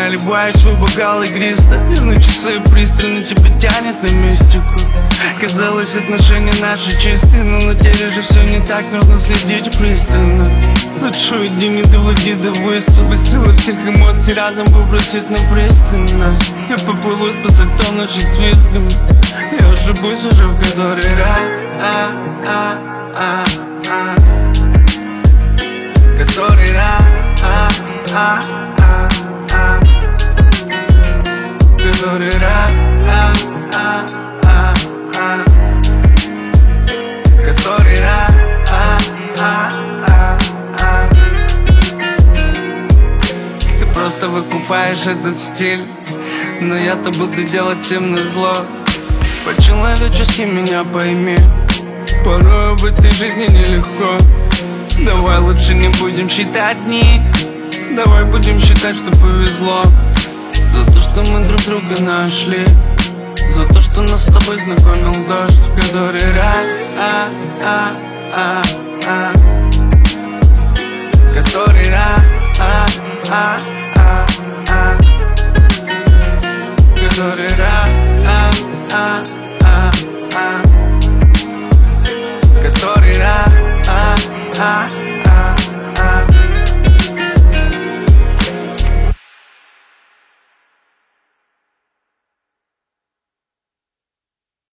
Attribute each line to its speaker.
Speaker 1: наливаешь свой бокал игристо, и на часы пристально тебя тянет на мистику. Казалось, отношения наши чистые, но на деле же все не так, нужно следить пристально. Лучше иди, не доводи до выстрела всех эмоций разом выбросить на пристальность. Я поплыву спасать тонущих с визгами, я ошибусь уже в который раз. Который раз. Который раз. Который раз. Ты просто выкупаешь этот стиль, но я-то буду делать всем назло. По-человечески меня пойми, порой в этой жизни нелегко. Давай лучше не будем считать дни, давай будем считать, что повезло. За то, что мы друг друга нашли, за то, что нас с тобой знакомил дождь. Который раз. Который раз. Который раз. Который раз.